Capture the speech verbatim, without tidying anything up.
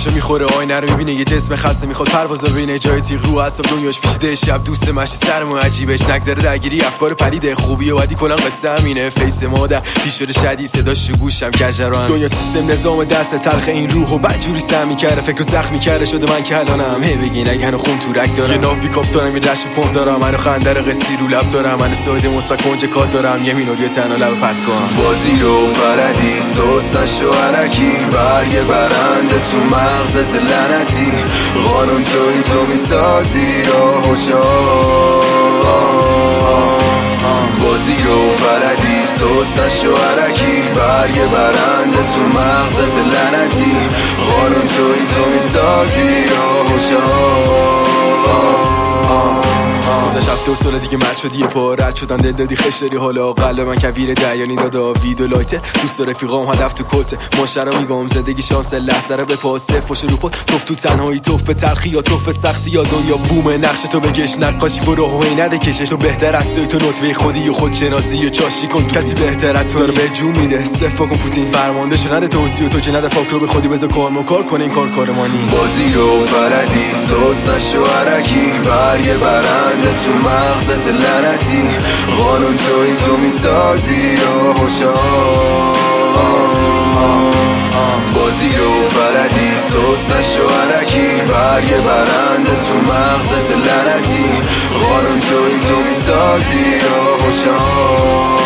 چشاشو میخوره آینه رو میبینه یه جسم خسته میخواد پرواز ببینه جای تیغ رو اصلا دنیاش پیچیده شب دوست مش سرمو عجیبش نگذره درگیری افکار پلیده خوبی و بدی کلا قصه همینه فیس مادر پیش شده شدی صداش گوشم گجران دنیا سیستم نظام دست تلخ این روحو بدجوری سمی کرده فکر زخمی کرده شده من که الانم هی بگین اگه خون تو رگ دارم یه ناف پیکاپ دارم یه رش و پمپ دارم منو خندر قصی رو لب دارم منو ساید مستق کنج کات دارم یه مینوری تنها لب پرت کنم بازی رو پردیس حسنش و عرکی برگ برنده تو مغزت لعنتی قانون توی تو میسازی راه و بازی رو پردیس حسنش و عرکی برگ برنده تو مغزت لعنتی قانون توی تو میسازی راه و گذشت هفته و سال دیگه مرد شدی یه پا رد شدن دل دادی خش داری حالا قلب من کویر دیانی دادا ویدو لایته دوست رفیقام هدف تو کلته ماشرا میگم زندگی شانس لحظه رو به پاسه فوش رو پد توف تو تنهایی توف به تلخی یا توف سختی یا دنیا بوم نقش تو بگش نقاشی برو هوی نده کشش تو بهتر از توی تو نطفه خودی و خودشناسی و چاشی کن کسی بهتر از تو رو به جو میده صفر کن پوتین فرمانده شو نده توصیه و تو چه نده فاک رو به خودی بذار کار کار کنه این کار کارمانی بازی رو پردیس حسنش و عرکی برگ برنده تو مغزت لعنتی قانون توی تو میسازی راه و بازی رو پردیس حسنش و عرکی برگ برنده تو مغزت لعنتی قانون توی تو میسازی راه و